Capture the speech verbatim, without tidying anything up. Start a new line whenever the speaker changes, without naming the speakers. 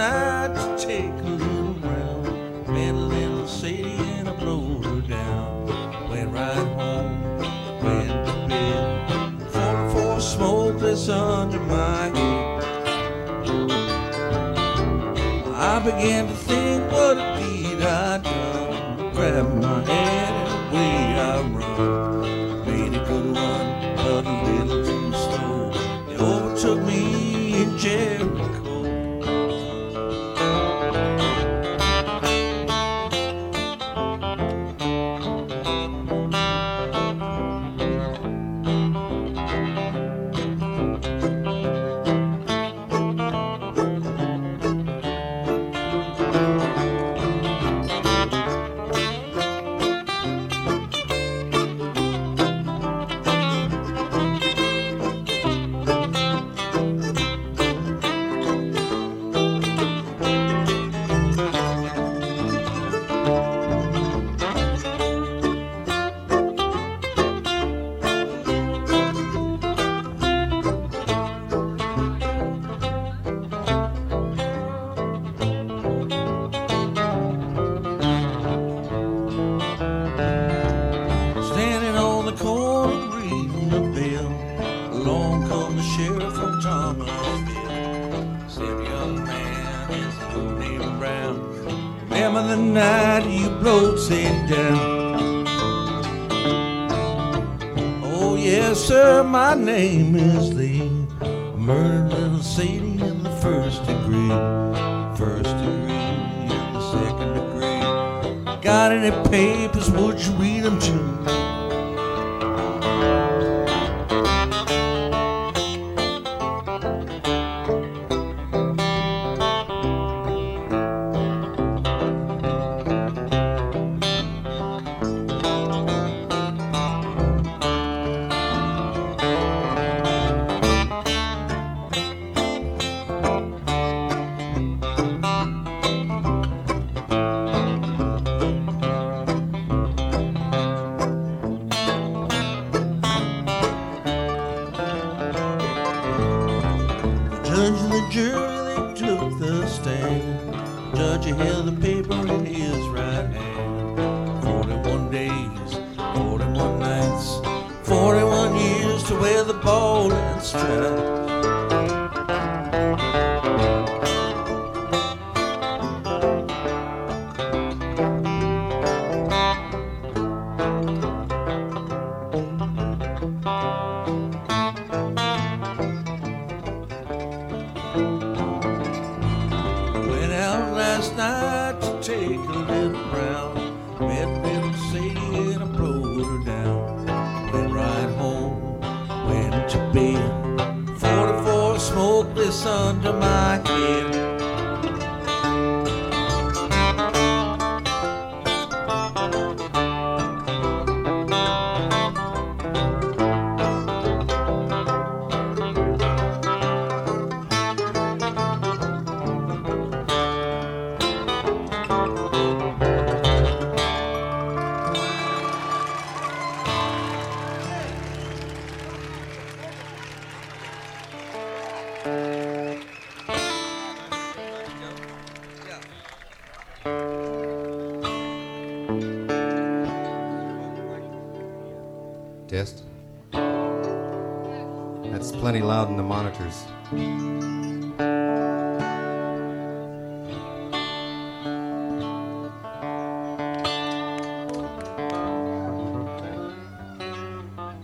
night to take a little round. Met a little Sadie and I blowed her down. Went right home, went to bed. forty-four smokeless under my head. I began to think what a deed I'd done. Grabbed my head and away I run. Made a good run, but a little too slow. It overtook me in Jericho. Remember the night you blowed Sadie down. Oh yes sir, my name is Lee. Murdered little Sadie in the first degree. First degree in the second degree. Got any papers, would you read them to me? Judge and the jury, they took the stand. Judge held the paper in his right hand. Forty-one days, forty-one nights, forty-one years to wear the ball and stripes. Last night to take a little round. Met little Sadie and I blowed her down. Went right home, went to bed. forty-four smokeless under my head.
Test. That's plenty loud in the monitors.